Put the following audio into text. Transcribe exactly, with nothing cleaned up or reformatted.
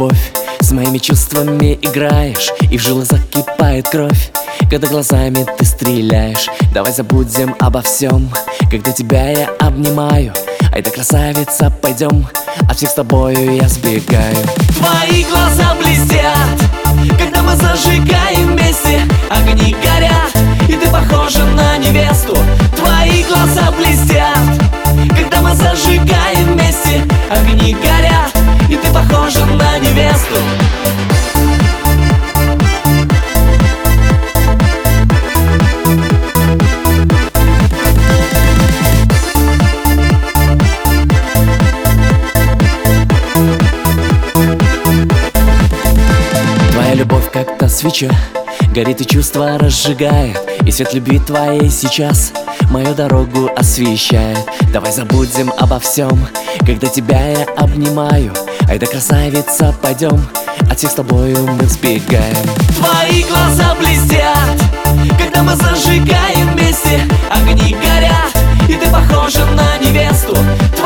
любовь, с моими чувствами играешь, и в жилах закипает кровь, когда глазами ты стреляешь. Давай забудем обо всем, когда тебя я обнимаю. Ай да, красавица, пойдем, от всех с тобою я сбегаю. Твои глаза блестят, когда мы зажигаем вместе. Огни горят, и ты похожа на невесту. Твои глаза блестят, когда мы зажигаем вместе. Огни горят, и ты похожа на невесту. Твоя любовь как-то свеча, горит и чувства разжигает, и свет любви твоей сейчас мою дорогу освещает. Давай забудем обо всем, когда тебя я обнимаю. Ай да, красавица, пойдем, от всех с тобою мы сбегаем. Твои глаза блестят, когда мы зажигаем вместе. Огни горят, и ты похожа на невесту.